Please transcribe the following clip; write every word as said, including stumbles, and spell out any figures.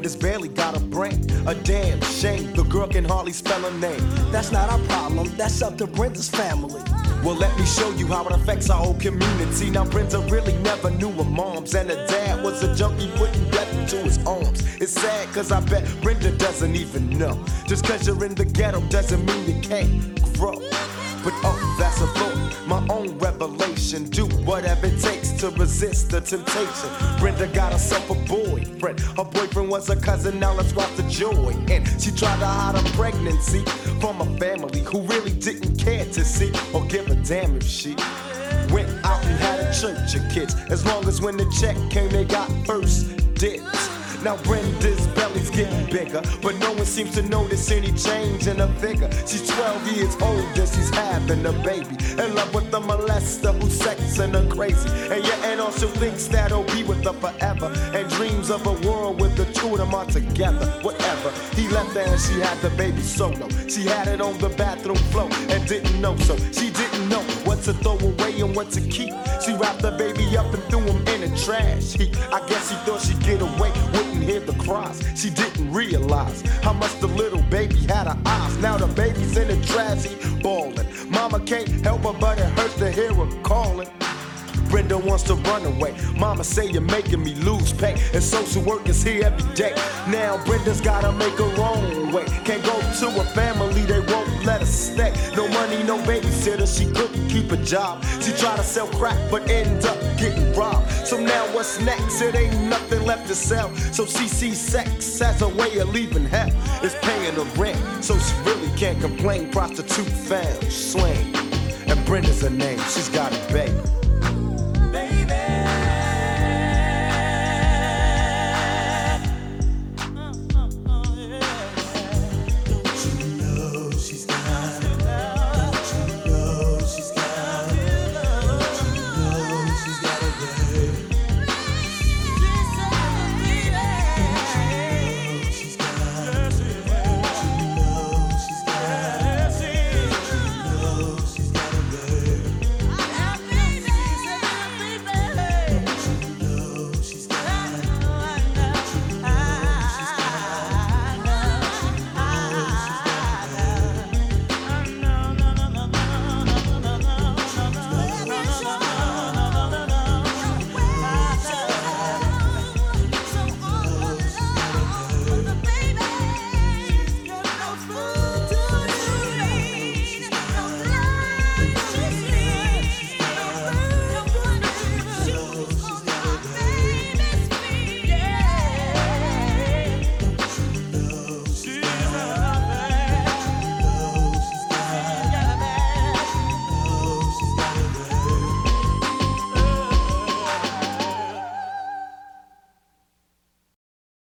Brenda's barely got a brain. A damn shame, the girl can hardly spell her name. That's not our problem, that's up to Brenda's family. Well, let me show you how it affects our whole community. Now, Brenda really never knew her moms, and her dad was a junkie putting death into his arms. It's sad, cause I bet Brenda doesn't even know. Just cause you're in the ghetto doesn't mean you can't grow. But oh, that's a thought, my own revelation. Do whatever it takes to resist the temptation. Brenda got herself a boyfriend. Her boyfriend was a cousin, now let's watch the joy. And she tried to hide her pregnancy from a family who really didn't care to see or give a damn if she went out and had a church of kids. As long as when the check came, they got first dibs. Now Brenda's belly's getting bigger, but no one seems to notice any change in her figure. She's twelve years old and she's having a baby, in love with a molester who's sexing her crazy. And your aunt also thinks that he'll be with her forever, and dreams of a world with the two of them all together. Whatever, he left her and she had the baby solo. She had it on the bathroom floor and didn't know, so she didn't know what to throw away and what to keep. She wrapped the baby up and threw him in the trash heap. I guess she thought she'd get away, wouldn't hear the cries. She didn't realize how much the little baby had her eyes. Now the baby's in the trash heap, bawling. Mama can't help her, but it hurts to hear her calling. Brenda wants to run away. Mama say you're making me lose pay, and social work is here every day. Now Brenda's gotta make her own way. Can't go to a family, they won't let her stay. No money, no babysitter, she couldn't keep a job. She tried to sell crack, but ended up getting robbed. So now what's next? It ain't nothing left to sell. So she sees sex as a way of leaving hell. It's paying the rent, so she really can't complain. Prostitute found, slang, and Brenda's her name. She's got a baby.